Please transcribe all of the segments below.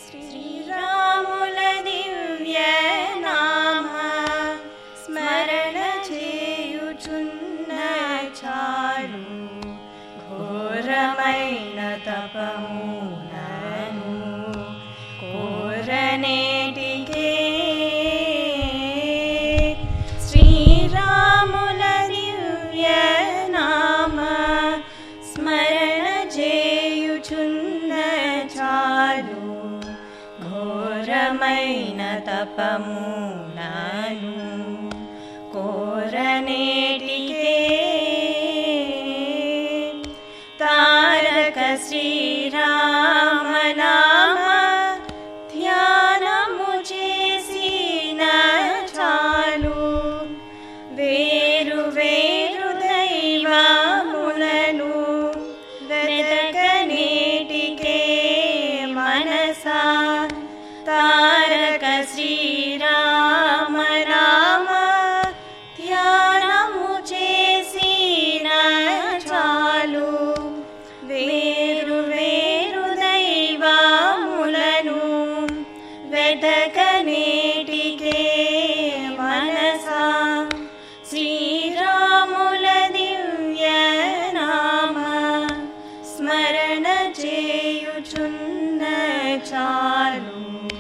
శ్రీరాముల దివ్య నామ స్మరణ చేయుచున్న చాలు ఘోరమైన తపములను కోరనేటికే. శ్రీరాముల దివ్య నామ స్మరణ చేయుచున్న చాలు ఘోరమైన తపములను కోరనేటికే. తారక శ్రీరామ నామ ధ్యానము చేసిన చాలు వేరు వేరు దైవములను వెతకనేటికే మనసా. తారక శ్రీరామ నామ ధ్యానము చేసిన చాలు వేరు వేరు దైవములను వెతకనేటికే మనసా. శ్రీరాముల దివ్య నామ స్మరణ చేయుచున్న చాలు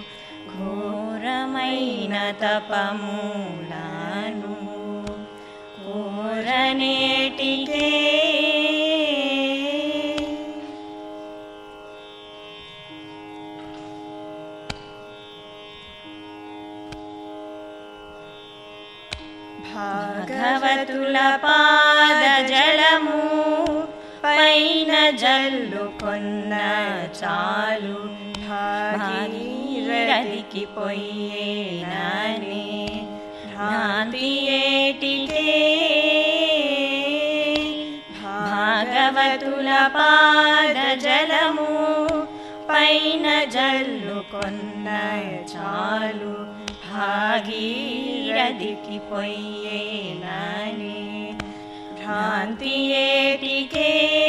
ఘోరమైన తపములను కోరనేటికే. భాగవతుల పాద జలము పైన జల్లుకొన్న చాలు భాగీరథికి పోయేననే భ్రాంతి ఏటికే. భాగవతుల పాద జలము పైన జల్లుకొన్న చాలు భాగీరథికి పోయేననే భ్రాంతి ఏటికే.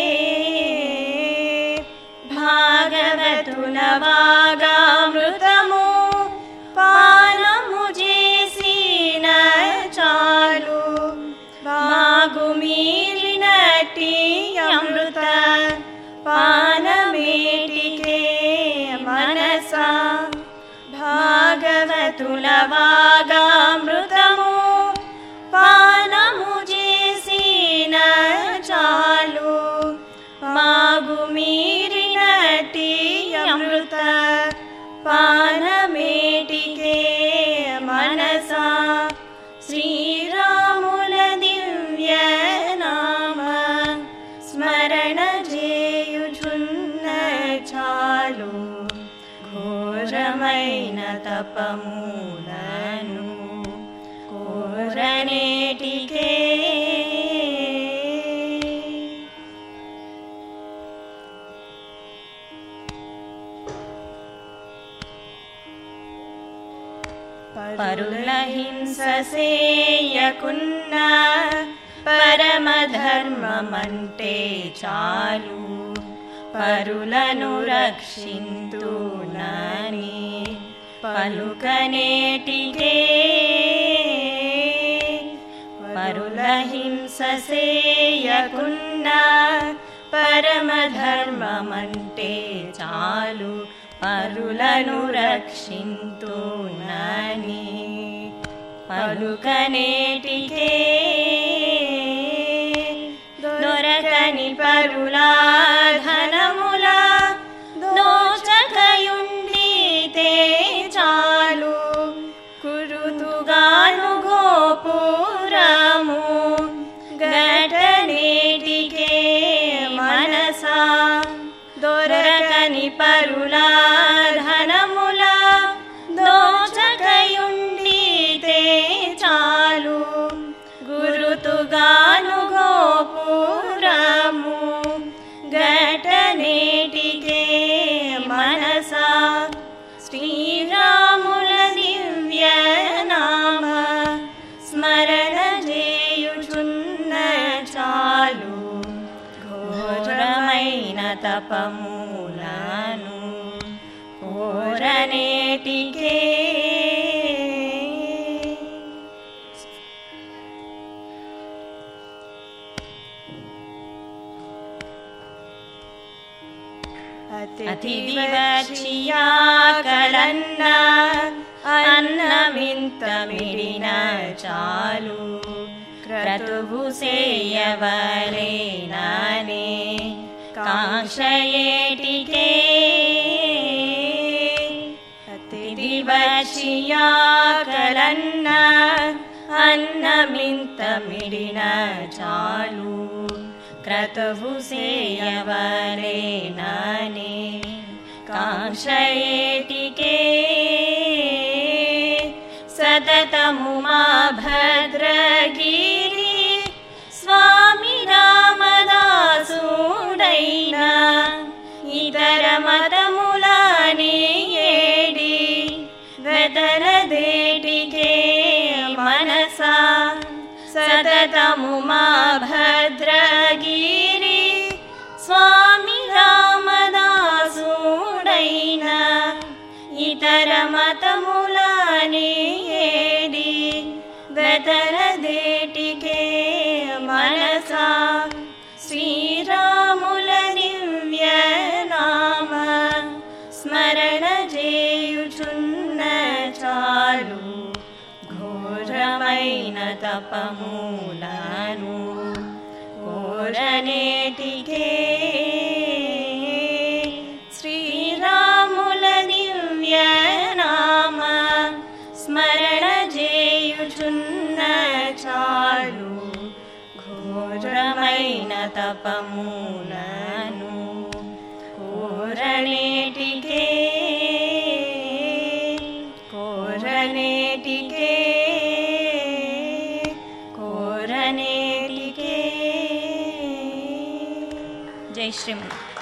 భాగవతుల వాగామృతము పానము చేసిన చాలు వాగు మీరినట్టి అమృత పానమేటికే మనసా. భాగవతుల వాగామృతము పానము చేసిన చాలు మాగు మీరినట్టి అమృత పానమేటికే మనసా. శ్రీరాముల దివ్య నామ స్మరణ చేయుచున్న చాలు ఘోరమైన తపములను కోరనేటికే. పరుల హింస సేయకున్న పరమధర్మమంటే చాలు పరులను రక్షింతునని పలుకనేటికే. పరుల హింస సేయకున్న పరమధర్మమంటే చాలు పరులను రక్షింతునని పలుకనేటికే. దొరకని పరుల ధనముల దోచకయుండితే చాలు కురుతుగాను గోపురము గటనేటికే మనసా. దొరకని పరుల ధనముల దోచకయుండితే చాలు గురుతుగాను గోపురము గటనేటికే మనసా. శ్రీరాముల దివ్య నామ స్మరణ చేయుచున్న చాలు ఘోరమైన తపములను కోర అతిదివచ్చియా కలన్న అన్నమింత మిడిన చాలు క్రతువు సేయవలేనానే కాంక్షయేటికే అతిదివచ్చియా కలన్న అన్నమింత మిడిన చాలు క్రతువు సేయవలేనానే కాంక్షయేటికే సతతము మా భద్రగిరి స్వామి రామదాసుడైన ఇతర మతములని ఏడి వెదరదేటికే మనసా సతతము మా భద్రగిరి స్వామి రామదాసుడైన ఇతర మతములని ఏడి వెదరదేటికే మనసా శ్రీరాముల దివ్య నామ స్మరణ చేయుచున్న చాలు ఘోరమైన తపములను కోరనేటికే శ్రీరాముల దివ్య నామ స్మరణ చేయుచున్న చాలు ఘోరమైన తపములను కోరనేటికే కోరనేటికే కోరనేటికే. జై శ్రీమన్.